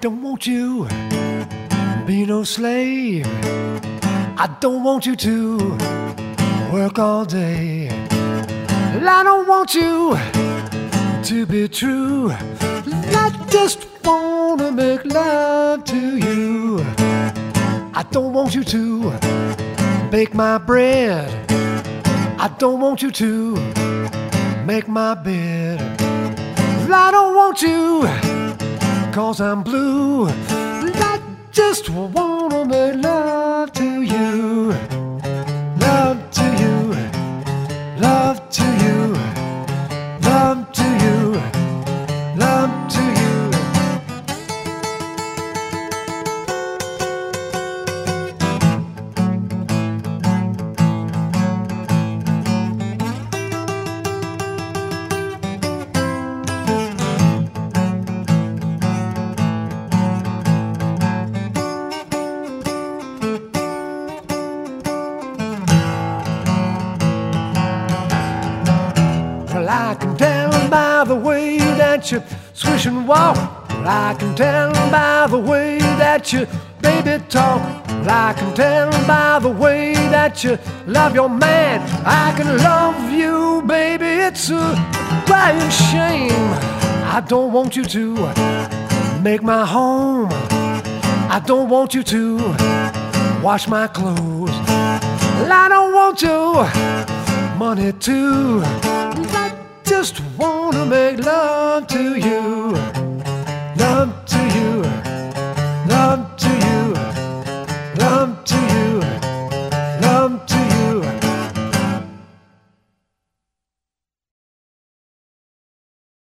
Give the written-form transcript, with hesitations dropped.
don't want you be no slave. I don't want you to work all day. I don't want you to be true. I just wanna make love to you. I don't want you to bake my bread. I don't want you to make my bed. I don't want you 'cause I'm blue. I just wanna make love to you. Love to you. Love to you. Love to you. Love to you. Well, I can tell by the way that you swish and walk. Well, I can tell by the way that you baby talk. Well, I can tell by the way that you love your man. I can love you, baby, it's a crying shame. I don't want you to make my home. I don't want you to wash my clothes. I don't want your money too. I just wanna make love to you.